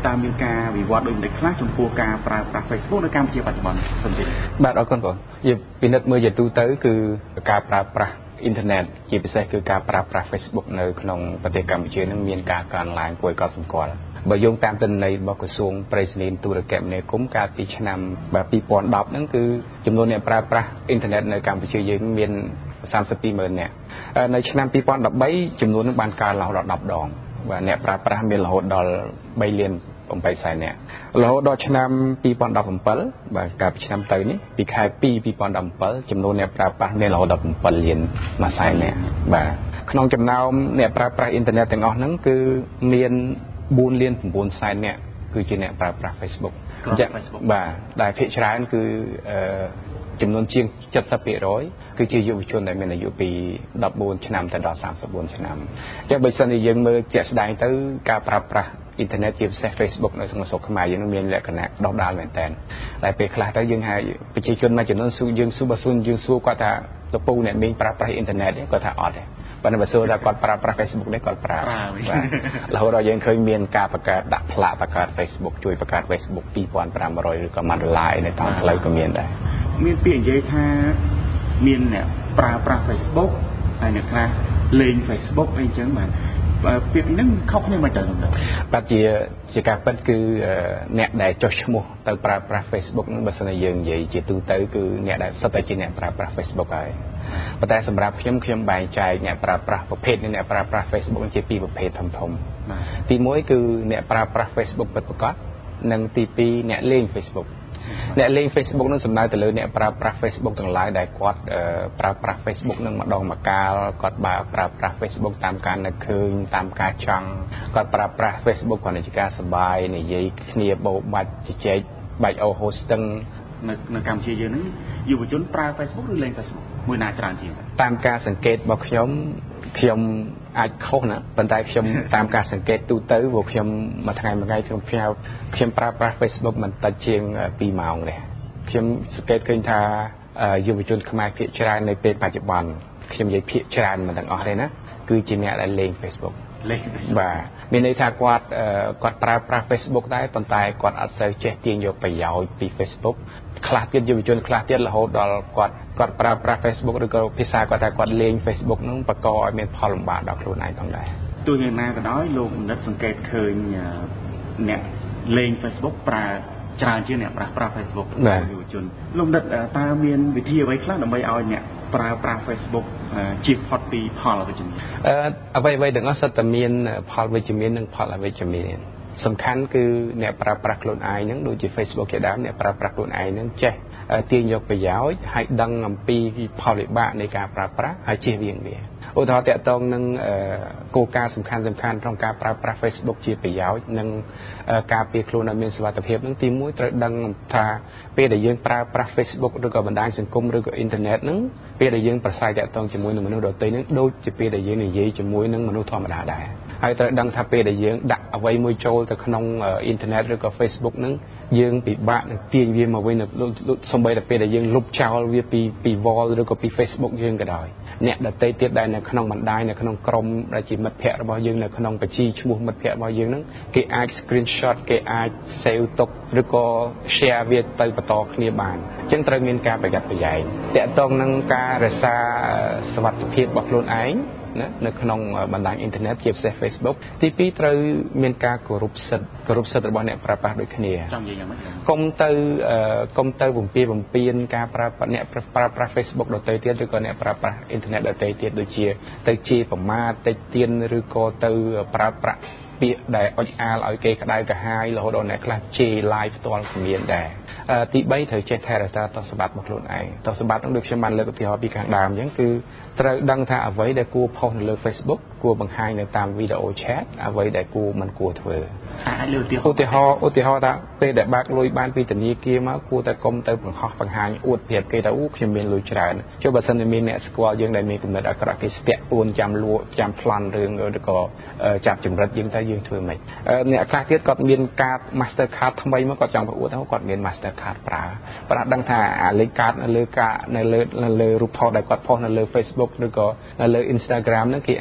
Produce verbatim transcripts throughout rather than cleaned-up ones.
តាមមានការវិវត្តដោយមិនខ្លះចំពោះការប្រើប្រាស់ Facebook នៅកម្ពុជាបច្ចុប្បន្នសិនទេបាទអរគុណបងយើងពិនិត្យមើលជាទូទៅគឺការប្រើប្រាស់អ៊ីនធឺណិតជាពិសេសគឺការប្រើប្រាស់ Facebook នៅក្នុងប្រទេសកម្ពុជានឹងមានការកើនឡើងគួរឲ្យកត់សម្គាល់បើយោងតាមទិន្នន័យរបស់ក្រសួងប្រៃសណីយ៍ទូរគមនាគមន៍កាលពីឆ្នាំពីរពាន់ដប់ហ្នឹងគឺចំនួនអ្នកប្រើប្រាស់អ៊ីនធឺណិតនៅកម្ពុជាយើងមានសាមសិបពីរម៉ឺននាក់នៅឆ្នាំពីរពាន់ដប់បីចំនួននឹងបានកើនឡើងដល់ដប់ដងបាទអ្នកប្រើប្រាស់មានរហូតដល់បីលានអំបីសែននាក់រហូតដល់ឆ្នាំពីរពាន់ដប់ប្រាំបាទកាលពីឆ្នាំទៅនេះពីខែពីរ ពីរពាន់ដប់ប្រាំចំនួនអ្នកប្រើប្រាស់មានរហូតដល់bảyលានមួយសែននាក់បាទក្នុងចំណោមអ្នកប្រើប្រាស់អ៊ីនធឺណិតទាំងអស់ហ្នឹងគឺមានបួនលាន៩សែននាក់គឺជាអ្នកប្រើប្រាស់ Facebook អញ្ចឹងបាទដែលភាគច្រើនគឺអឺចំនួនជាងเจ็ดสิบเปอร์เซ็นต์ គឺជាយុវជនដែលមានអាយុពីដប់បួនឆ្នាំទៅដល់សាមសិបបួនឆ្នាំអញ្ចឹងបើសិនជាយើងមើលជាក់ស្ដែងទៅការប្រើប្រាស់អ៊ីនធឺណិតជាពិសេស Facebook នៅក្នុងស្រុកខ្មែរយើងមានលក្ខណៈដុះដាលមែនតើតែពេលខ្លះទៅយើងហៅប្រជាជនមួយចំនួនសួរយើងសួរបើសួរយើងសួរគាត់ថាទៅពូអ្នកមានប្រើប្រាស់អ៊ីនធឺណិតទេគាត់ថាអត់ទេបើមិនសួរថាគាត់ប្រើប្រាស់ Facebook ទេគាត់ប្រើបាទរហូតដល់យើងឃើញមានការបង្កើតដាក់ផ្លាកបង្កើត Facebook ជួយបង្កើត Facebook ពីរពាន់ប្រាំរយឬក៏មួយដុល្លារនៅតាមផ្លូវក៏មានដែរមានពាក្យនិយាយថាមានអ្នកប្រើប្រាស់ Facebook ហើយអ្នកខ្លះលេង Facebook អីចឹងបាទពាក្យហ្នឹងខុសគ្នាមិនទៅបាទជាជាការពិតគឺអ្នកដែលចុះឈ្មោះទៅប្រើប្រាស់ Facebook ហ្នឹងបើសិនជាយើងនិយាយជាទូទៅគឺអ្នកដែលសុទ្ធតែជាអ្នកប្រើប្រាស់ Facebook ហើយប៉ុន្តែសម្រាប់ខ្ញុំខ្ញុំបែងចែកអ្នកប្រើប្រាស់ប្រភេទអ្នកប្រើប្រាស់ Facebook ជាពីរប្រភេទធំធំទីមួយគឺអ្នកប្រើប្រាស់ Facebook ពិតប្រាកដនិងទីពីរអ្នកលេង Facebook អ្នកលេង Facebook នឹងសំដៅទៅលើអ្នកប្រើប្រាស់ Facebook ទាំងឡាយដែលគាត់ប្រើប្រាស់ Facebook នឹងម្ដងម្កាលគាត់បើប្រើប្រាស់ Facebook តាមការនឹកឃើញតាមការចង់គាត់ប្រើប្រាស់ Facebook គាត់នឹងជាការសប្បាយនិយាយគ្នាបោបាច់ជជែកបាច់អូហូស្ទឹងនៅនៅកម្ពុជាយើងនេះយុវជនប្រើ Facebook ឬលេង Facebook មួយណាច្រើនជាងតាមការសង្កេតរបស់ខ្ញុំខ្ញុំអាចខុសណាប៉ុន្តែខ្ញុំតាមការសង្កេតទូទៅព្រោះខ្ញុំមួយថ្ងៃមួយថ្ងៃខ្ញុំខ្ញុំខ្ញុំប្រើប្រាស់ Facebook មិនតិចជាងពីរម៉ោងទេខ្ញុំសង្កេតឃើញថាយុវជនខ្មែរភាគច្រើននៅពេលបច្ចុប្បន្នខ្ញុំនិយាយភាគច្រើនមិនទាំងអស់ទេណាគឺជាអ្នកដែលលេង Facebook លេង Facebook បាទមានន័យថាគាត់គាត់ប្រើប្រាស់ Facebook ដែរប៉ុន្តែគាត់អត់សូវចេះទាញយកប្រយោជន៍ពី Facebook ខ្លះទៀតយុវជនខ្លះទៀតរហូតដល់គាត់គាត់ប្រើប្រាស់ Facebook ឬក៏ភាសាគាត់ថាគាត់លេង Facebook ហ្នឹងបង្កឲ្យមានផលលំបាកដល់ខ្លួនឯងផងដែរទោះយ៉ាងណាក៏ដោយលោកបណ្ឌិតសង្កេតឃើញអ្នកលេង Facebook ប្រើច្រើនជាងអ្នកប្រើប្រាស់ Facebook យុវជនលោកបណ្ឌិតតើមានវិធីអ្វីខ្លះដើម្បីឲ្យអ្នកប្រើប្រាស់ Facebook ជៀសផុតពីផលអវិជ្ជមានអឺអ្វីៗទាំងអស់សុទ្ធតែមានផលវិជ្ជមាននិងផលអវិជ្ជមានសំខាន់គឺអ្នកប្រើប្រាស់ខ្លួនឯងហ្នឹងដូចជា Facebook ជាដើមអ្នកប្រើប្រាស់ខ្លួនឯងហ្នឹងចេះទាញយកប្រយោជន៍ហើយដឹងអំពីផលវិបាកនៃការប្រើប្រាស់ហើយជៀសវាងវាឧទាហរណ៍តាក់ទងនឹងគោលការណ៍សំខាន់សំខាន់ក្នុងការប្រើប្រាស់ Facebook ជាប្រយោជន៍និងការពារខ្លួនឲ្យមានសុវត្ថិភាពនឹងទីមួយត្រូវដឹងថាពេលដែលយើងប្រើប្រាស់ Facebook ឬក៏បណ្ដាញសង្គមឬក៏អ៊ីនធឺណិតហ្នឹងពេលដែលយើងប្រស្រ័យតាក់ទងជាមួយនឹងមនុស្សដទៃហ្នឹងដូចជាពេលដែលយើងនិយាយជាមួយនឹងមនុស្សធម្មតាដែរហើយត្រូវដឹងថាពេលដែលយើងដាក់អ្វីមួយចូលទៅក្នុងអ៊ីនធឺណិតឬក៏ Facebook ហ្នឹងយើងពិបាកនឹងទាញវាមកវិញសូម្បីតែពេលដែលយើងលុបចោលវាពីពី wall ឬក៏ពី Facebook យើងក៏ដោយអ្នកដទៃទៀតដែលនៅក្នុងបណ្ដាញនៅក្នុងក្រុមដែលជាមិត្តភ័ក្តិរបស់យើងនៅក្នុងបញ្ជីឈ្មោះមិត្តភ័ក្តិរបស់យើងហ្នឹងគេអាច screenshot គេអាច save ទុកឬក៏ share វាទៅបន្តគ្នាបានអញ្ចឹងត្រូវមានការប្រយ័ត្នប្រយែងតាក់ទងនឹងការរក្សាសុវត្ថិភាពរបស់ខ្លួនឯងណានៅក្នុងបណ្ដាញអ៊ីនធឺណិតជាពិសេស Facebook ទីពីរត្រូវមានការគោរពសិទ្ធិគោរពសិទ្ធិរបស់អ្នកប្រើប្រាស់ដូចគ្នាចង់និយាយយ៉ាងម៉េចកុំទៅកុំទៅបំពេបំពេញការប្រើអ្នកប្រើប្រាស់ Facebook ដទៃទៀតឬក៏អ្នកប្រើប្រាស់អ៊ីនធឺណិតដទៃទៀតដូចជាទៅជាប្រមាថតិចទៀនឬក៏ទៅប្រើប្រាស់ពាក្យដែលអុចអាលឲ្យគេក្តៅក្រហាយរហូតដល់អ្នកខ្លះជេរ live ផ្ទាល់ក៏មានដែរទីបីត្រូវចេះថែរក្សាទ្រព្យសម្បត្តិរបស់ខ្លួនឯងទ្រព្យសម្បត្តិនោះដូចខ្ញុំបានលើកឧទាហរណ៍ពីខាងដើមអញ្ចឹងគឺត្រូវដឹងថាអ្វីដែលគួរផុសនៅលើ Facebook គួរបង្ហាញនៅតាមវីដេអូ chat អ្វីដែលគួរមិនគួរធ្វើអាចលើកឧទាហរណ៍ឧទាហរណ៍ថាពេលដែលបើកលុយបានពីធនាគារមកគួរតែកុំទៅបង្ហោះបង្ហាញអួតប្រៀបគេថាអូខ្ញុំមានលុយច្រើនចុះបើសិនជាមានអ្នកស្គាល់យើងដែលមានគំនិតអាក្រក់គេស្ទាក់ពួនចាំលក់ចាំប្លន់រឿងឬក៏ចាប់ចម្រិតយើងទៅយើងធ្វើម៉េចអ្នកខ្លះទៀតគាត់មានកាត Mastercard ថ្មីមកគាត់ចង់ប្រអួតថាគាត់មាន Mastercard ប្រើប៉ុន្តែដឹងថាអាលេខកាតនៅលើកានៅលើនៅលើរូបថតដែលគាត់ផុសនៅលើ Facebook ឬក៏នៅលើ Instagram ហ្នឹងគេអាចប្រើ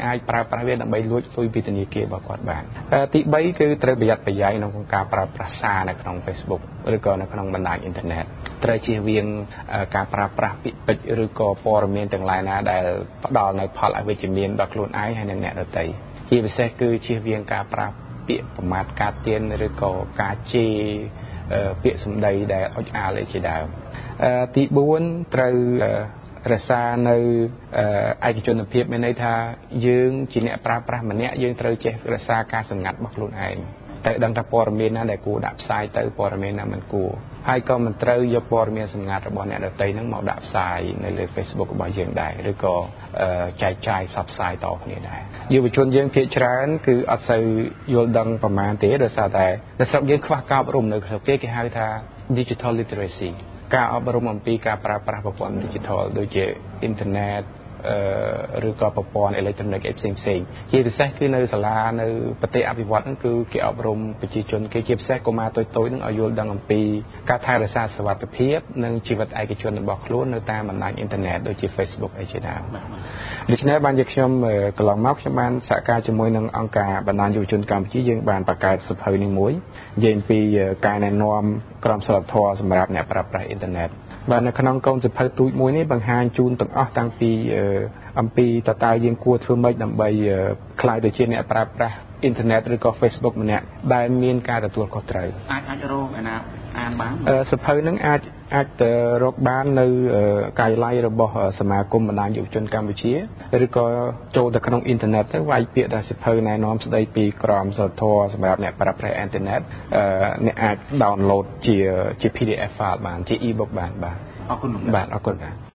ប្រាស់វាដើម្បីលួចលុយពីធនាគាររបស់គាត់បានទីបីគឺត្រូវប្រយ័ត្នប្រយែងក្នុងការប្រើប្រាស់សារនៅក្នុង Facebook ឬក៏នៅក្នុងបណ្ដាញអ៊ីនធឺណិតត្រូវជៀសវាងការប្រើប្រាស់ពាក្យពេចន៍ឬក៏ព័ត៌មានទាំងឡាយណាដែលផ្ដល់នូវផលអវិជ្ជមានដល់ខ្លួនឯងហើយនិងអ្នកដទៃជាពិសេសគឺជៀសវាងការប្រើពាក្យប្រមាថការទានឬក៏ការជេរពាក្យសម្ដីដែលអុចអាលជាដើមទីបួនត្រូវរក្សានៅឯកជនភាពមានន័យថាយើងជាអ្នកប្រើប្រាស់ម្នាក់យើងត្រូវចេះរក្សាការសម្ងាត់របស់ខ្លួនឯងតែដឹងថាព័ត៌មានណាដែលគួរដាក់ផ្សាយទៅព័ត៌មានណាមិនគួរហើយក៏មិនត្រូវយកព័ត៌មានសម្ងាត់របស់អ្នកដទៃហ្នឹងមកដាក់ផ្សាយនៅលើ Facebook របស់យើងដែរឬក៏ចែកចាយផ្សព្វផ្សាយតគ្នាដែរយុវជនយើងភាគច្រើនគឺអត់សូវយល់ដឹងប្រមាណទេដោយសារតែនៅស្រុកយើងខ្វះការអប់រំនៅក្នុងគេគេហៅថា digital literacy ការអប់រំអំពីការប្រើប្រាស់ប្រព័ន្ធ digital ដូចជាអ៊ីនធឺណិតឬក៏ប្រព័ន្ធអេឡិចត្រូនិកផ្សេងផ្សេងជាពិសេសគឺនៅសាលានៅប្រទេសអភិវឌ្ឍហ្នឹងគឺគេអប់រំប្រជាជនគេជាពិសេសកុមារតូចៗហ្នឹងឲ្យយល់ដឹងអំពីការថែរក្សាសុវត្ថិភាពនិងជីវិតឯកជនរបស់ខ្លួននៅតាមបណ្ដាញអ៊ីនធឺណិតដូចជា Facebook អីជាដើមដូច្នេះបានជាខ្ញុំកន្លងមកខ្ញុំបានសហការជាមួយនឹងអង្គការបណ្ដាញយុវជនកម្ពុជាយើងបានបង្កើតសៀវភៅនេះមួយនិយាយអំពីការណែនាំក្រមសីលធម៌សម្រាប់អ្នកប្រើប្រាស់អ៊ីនធឺណិតបាទនៅក្នុងកូនសៀវភៅទូចមួយនេះបង្ហាញជូនទាំងអស់តាំងពីអំពីតើតើយើងគួរធ្វើម៉េចដើម្បីខ្លាយទៅជាអ្នកប្រើប្រាស់អ៊ីនធឺណិតឬក៏ Facebook ម្នាក់ដែលមានការទទួលខុសត្រូវអាចអាចរកឯណាអានបានសៀវភៅហ្នឹងអាចអាចទៅរកបាននៅកាយឡាយរបស់សមាគមបណ្ដាញយុវជនកម្ពុជាឬក៏ចូលទៅក្នុងអ៊ីនធឺណិតទៅវាយពាក្យថាសៀវភៅណែនាំស្ដីពីក្រមសីលធម៌សម្រាប់អ្នកប្រើប្រាស់អ៊ីនធឺណិតអ្នកអាច download ជាជា pê đê ép file បានជា e-book បានបាទអរគុណបាទអរគុណបាទ